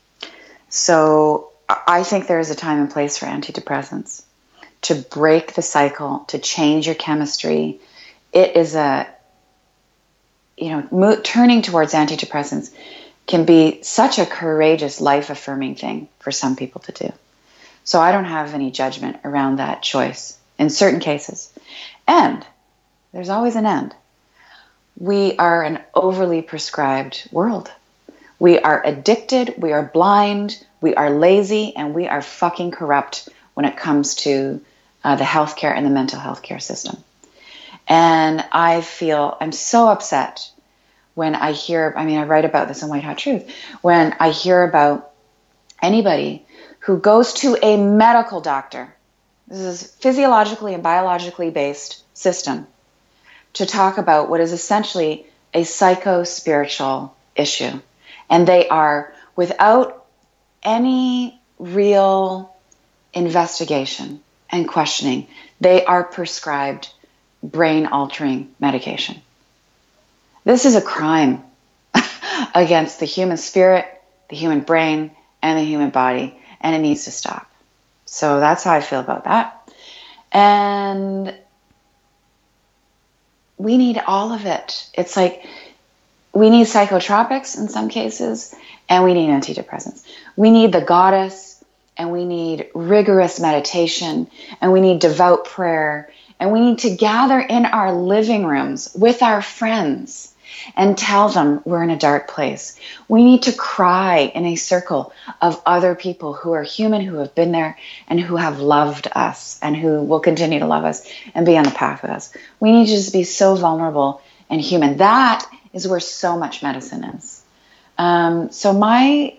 So I think there is a time and place for antidepressants. To break the cycle, to change your chemistry. It is a, you know, mo- turning towards antidepressants can be such a courageous, life-affirming thing for some people to do. So I don't have any judgment around that choice in certain cases. And there's always an end. We are an overly prescribed world. We are addicted, we are blind, we are lazy, and we are fucking corrupt when it comes to uh, the healthcare and the mental health care system. And I feel, I'm so upset when I hear, I mean, I write about this in White Hot Truth, when I hear about anybody who goes to a medical doctor, this is physiologically and biologically based system, to talk about what is essentially a psycho-spiritual issue. And they are, without any real investigation and questioning, they are prescribed brain-altering medication. This is a crime against the human spirit, the human brain, and the human body, and it needs to stop. So that's how I feel about that. And we need all of it. It's like we need psychotropics in some cases, and we need antidepressants. We need the goddess, and we need rigorous meditation, and we need devout prayer, and we need to gather in our living rooms with our friends and tell them we're in a dark place. We need to cry in a circle of other people who are human, who have been there, and who have loved us, and who will continue to love us and be on the path with us. We need to just be so vulnerable and human. That is where so much medicine is. Um, so my,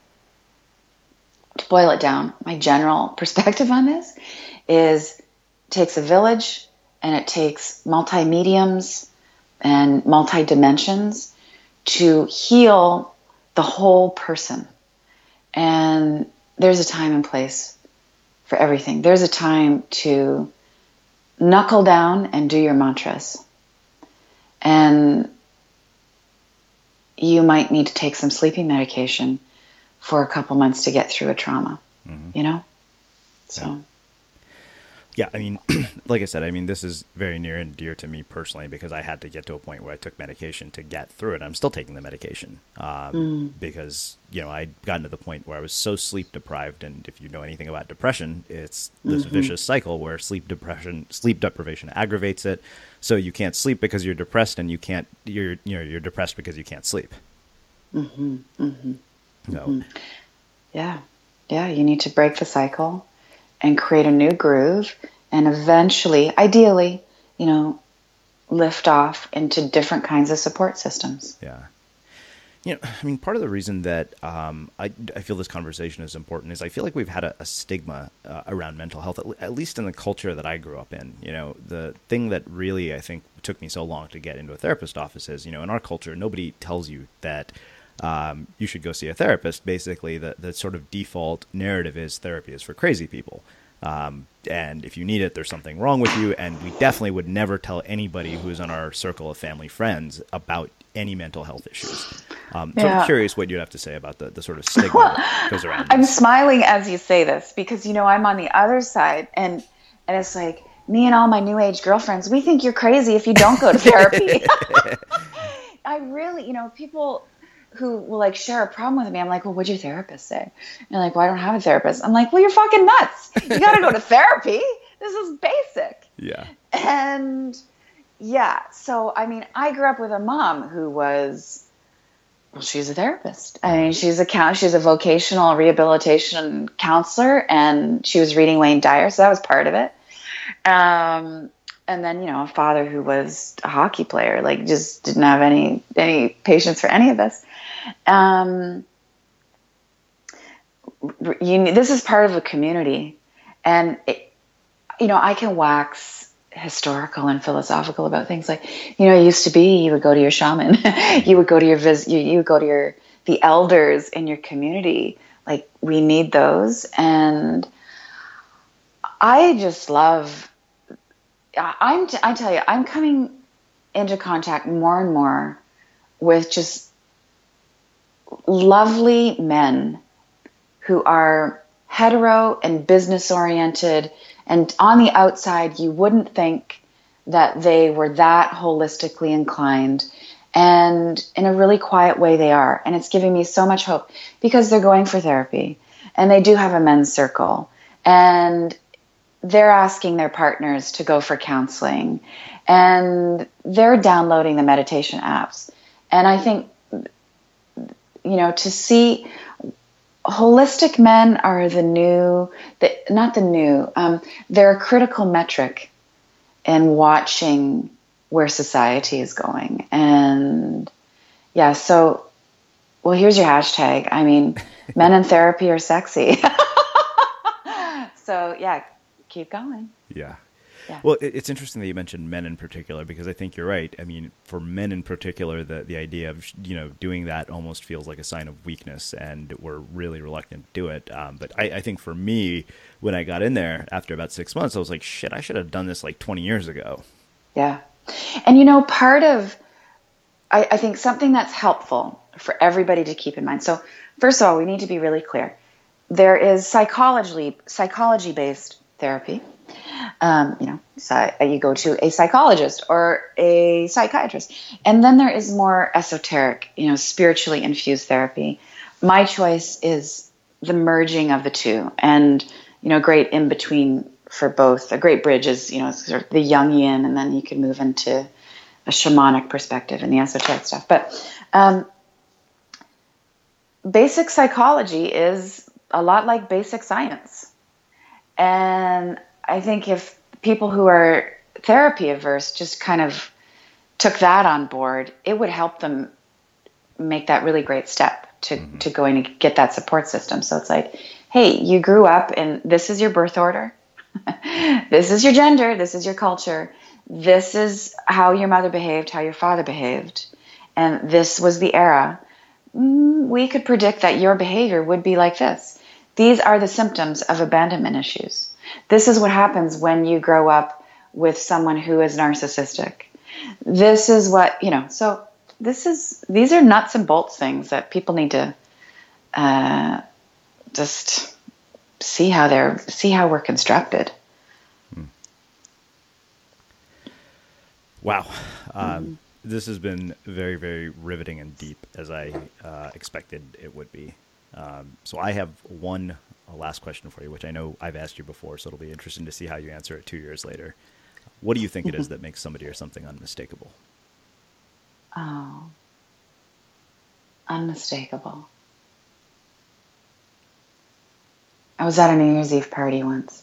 to boil it down, my general perspective on this is it takes a village, and it takes multi-mediums and multi-dimensions to heal the whole person. And there's a time and place for everything. There's a time to knuckle down and do your mantras. And you might need to take some sleeping medication for a couple months to get through a trauma, mm-hmm. you know? So. Yeah, I mean, like I said, I mean, this is very near and dear to me personally because I had to get to a point where I took medication to get through it. I'm still taking the medication um, mm. because, you know, I'd gotten to the point where I was so sleep deprived. And if you know anything about depression, it's this mm-hmm. vicious cycle where sleep depression, sleep deprivation aggravates it. So you can't sleep because you're depressed, and you can't, you're, you know, you're depressed because you can't sleep. Mm-hmm. Mm-hmm. So, mm-hmm. yeah, yeah, you need to break the cycle and create a new groove, and eventually, ideally, you know, lift off into different kinds of support systems. Yeah. You know, I mean, part of the reason that um, I, I feel this conversation is important is I feel like we've had a, a stigma uh, around mental health, at, at least in the culture that I grew up in. You know, the thing that really, I think, took me so long to get into a therapist office is, you know, in our culture, nobody tells you that Um, you should go see a therapist. Basically, the, the sort of default narrative is therapy is for crazy people. Um, and if you need it, there's something wrong with you. And we definitely would never tell anybody who's in our circle of family friends about any mental health issues. Um, so yeah. I'm curious what you'd have to say about the, the sort of stigma well, that goes around I'm this. smiling as you say this because, you know, I'm on the other side, and, and it's like me and all my new age girlfriends, we think you're crazy if you don't go to therapy. I really, you know, people who will like share a problem with me. I'm like, well, what'd your therapist say? And they're like, well, I don't have a therapist. I'm like, well, you're fucking nuts. You got to go to therapy. This is basic. Yeah. And yeah, so, I mean, I grew up with a mom who was, well, she's a therapist. I mean, she's a, she's a vocational rehabilitation counselor, and she was reading Wayne Dyer. So that was part of it. Um, And then, you know, a father who was a hockey player, like just didn't have any any patience for any of us. Um, you, this is part of a community. And, it, you know, I can wax historical and philosophical about things like, you know, it used to be you would go to your shaman. you would go to your vis- you, you would go to your the elders in your community. Like, we need those. And I just love... I'm, t- I tell you, I'm coming into contact more and more with just lovely men who are hetero and business oriented, and on the outside, you wouldn't think that they were that holistically inclined, and in a really quiet way they are. And it's giving me so much hope because they're going for therapy, and they do have a men's circle, and they're asking their partners to go for counseling, and they're downloading the meditation apps. And I think, you know, to see holistic men are the new, the, not the new, um, they're a critical metric in watching where society is going. And yeah, so, well, here's your hashtag. I mean, men in therapy are sexy. So yeah, keep going. Yeah. Yeah. Well, it's interesting that you mentioned men in particular, because I think you're right. I mean, for men in particular, the the idea of, you know, doing that almost feels like a sign of weakness, and we're really reluctant to do it. Um, but I, I think for me, when I got in there after about six months, I was like, shit, I should have done this like twenty years ago. Yeah. And, you know, part of, I, I think something that's helpful for everybody to keep in mind. So first of all, we need to be really clear. There is psychology, psychology-based therapy. Um, you know, so you go to a psychologist or a psychiatrist. And then there is more esoteric, you know, spiritually infused therapy. My choice is the merging of the two, and, you know, great in between for both. A great bridge is, you know, sort of the Jungian, and then you can move into a shamanic perspective and the esoteric stuff. But um, basic psychology is a lot like basic science. And I think if people who are therapy averse just kind of took that on board, it would help them make that really great step to, mm-hmm. to going to get that support system. So it's like, hey, you grew up and this is your birth order. This is your gender. This is your culture. This is how your mother behaved, how your father behaved. And this was the era. We could predict that your behavior would be like this. These are the symptoms of abandonment issues. This is what happens when you grow up with someone who is narcissistic. This is what, you know, so this is, these are nuts and bolts things that people need to uh, just see how they're see how we're constructed. Hmm. Wow. Um, mm-hmm. This has been very, very riveting and deep, as I uh, expected it would be. Um, so I have one last question for you, which I know I've asked you before, so it'll be interesting to see how you answer it two years later. What do you think it is that makes somebody or something unmistakable? Oh, unmistakable. I was at a New Year's Eve party once,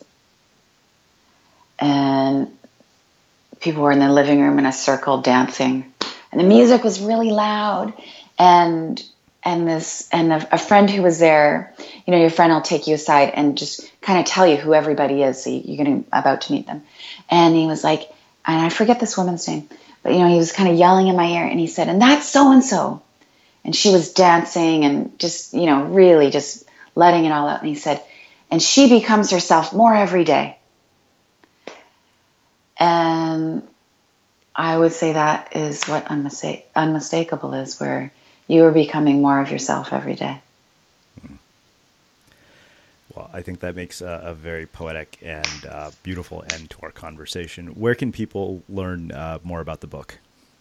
and people were in the living room in a circle dancing, and the music was really loud, and and this and a, a friend who was there, you know, your friend will take you aside and just kind of tell you who everybody is, so you're going to about to meet them, and he was like, and I forget this woman's name, but you know, he was kind of yelling in my ear, and he said, and that's so and so, and she was dancing and just, you know, really just letting it all out, and he said, and she becomes herself more every day. And I would say that is what unmista- unmistakable is, where you are becoming more of yourself every day. Well, I think that makes a, a very poetic and uh, beautiful end to our conversation. Where can people learn uh, more about the book?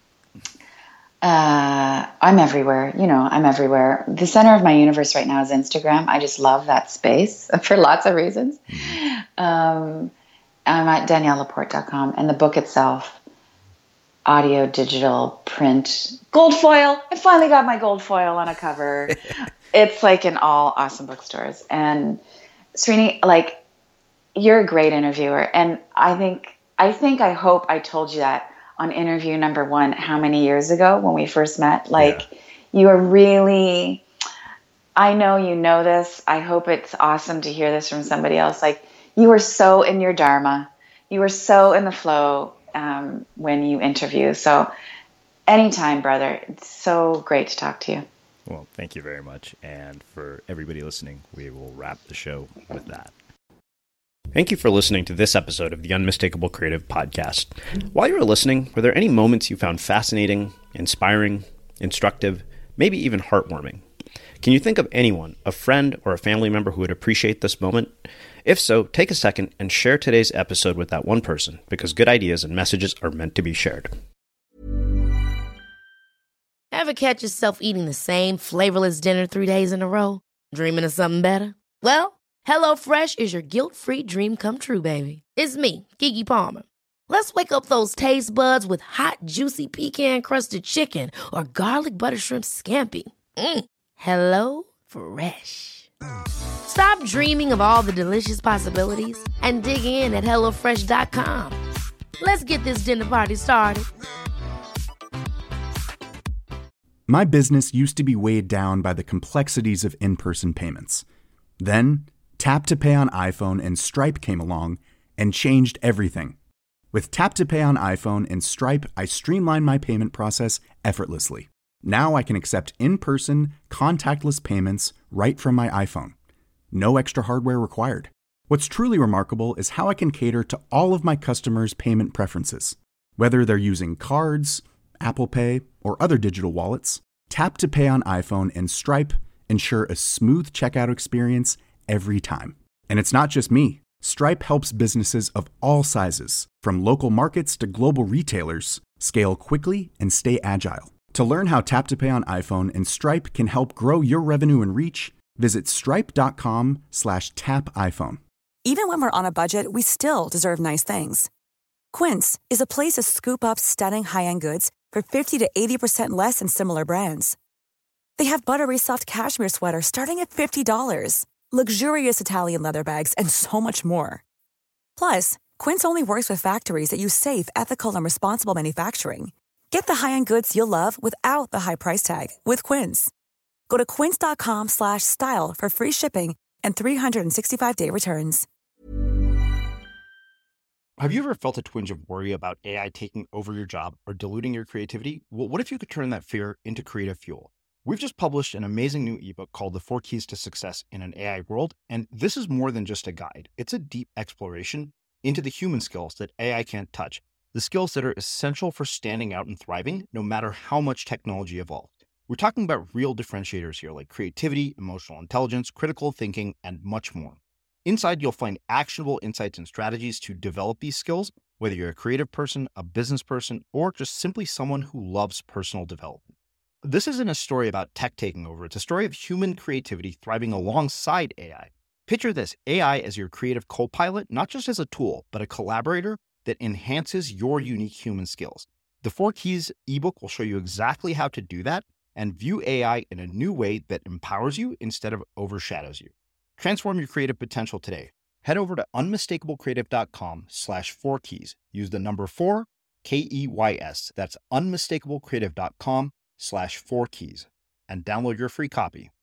Uh, I'm everywhere. You know, I'm everywhere. The center of my universe right now is Instagram. I just love that space for lots of reasons. Mm-hmm. Um, I'm at danielle laporte dot com, and the book itself, audio, digital, print, gold foil. I finally got my gold foil on a cover. It's like in all awesome bookstores. And Srini, like, you're a great interviewer, and I think, I think, I hope I told you that on interview number one, how many years ago when we first met. Like, yeah. You are really, I know you know this. I hope it's awesome to hear this from somebody else. Like, you were so in your dharma. You were so in the flow um, when you interview. So anytime, brother. It's so great to talk to you. Well, thank you very much. And for everybody listening, we will wrap the show with that. Thank you for listening to this episode of the Unmistakable Creative Podcast. While you were listening, were there any moments you found fascinating, inspiring, instructive, maybe even heartwarming? Can you think of anyone, a friend or a family member who would appreciate this moment? If so, take a second and share today's episode with that one person, because good ideas and messages are meant to be shared. Ever catch yourself eating the same flavorless dinner three days in a row? Dreaming of something better? Well, HelloFresh is your guilt-free dream come true, baby. It's me, Keke Palmer. Let's wake up those taste buds with hot, juicy pecan-crusted chicken or garlic butter shrimp scampi. Mm. Hello Fresh. Stop dreaming of all the delicious possibilities and dig in at hello fresh dot com. Let's get this dinner party started. My business used to be weighed down by the complexities of in-person payments. Then, Tap to Pay on iPhone and Stripe came along and changed everything. With Tap to Pay on iPhone and Stripe, I streamlined my payment process effortlessly. Now I can accept in-person, contactless payments right from my iPhone. No extra hardware required. What's truly remarkable is how I can cater to all of my customers' payment preferences. Whether they're using cards, Apple Pay, or other digital wallets, Tap to Pay on iPhone and Stripe ensure a smooth checkout experience every time. And it's not just me. Stripe helps businesses of all sizes, from local markets to global retailers, scale quickly and stay agile. To learn how Tap to Pay on iPhone and Stripe can help grow your revenue and reach, visit stripe.com slash tap iPhone. Even when we're on a budget, we still deserve nice things. Quince is a place to scoop up stunning high-end goods for fifty to eighty percent less than similar brands. They have buttery soft cashmere sweaters starting at fifty dollars, luxurious Italian leather bags, and so much more. Plus, Quince only works with factories that use safe, ethical, and responsible manufacturing. Get the high-end goods you'll love without the high price tag with Quince. Go to quince.com slash style for free shipping and three sixty-five day returns. Have you ever felt a twinge of worry about A I taking over your job or diluting your creativity? Well, what if you could turn that fear into creative fuel? We've just published an amazing new ebook called The Four Keys to Success in an A I World, and this is more than just a guide. It's a deep exploration into the human skills that A I can't touch, the skills that are essential for standing out and thriving, no matter how much technology evolved. We're talking about real differentiators here, like creativity, emotional intelligence, critical thinking, and much more. Inside, you'll find actionable insights and strategies to develop these skills, whether you're a creative person, a business person, or just simply someone who loves personal development. This isn't a story about tech taking over. It's a story of human creativity thriving alongside A I. Picture this, A I as your creative co-pilot, not just as a tool, but a collaborator that enhances your unique human skills. The Four Keys ebook will show you exactly how to do that and view A I in a new way that empowers you instead of overshadows you. Transform your creative potential today. Head over to unmistakablecreative.com slash four keys. Use the number four, K E Y S. That's unmistakablecreative.com slash four keys and download your free copy.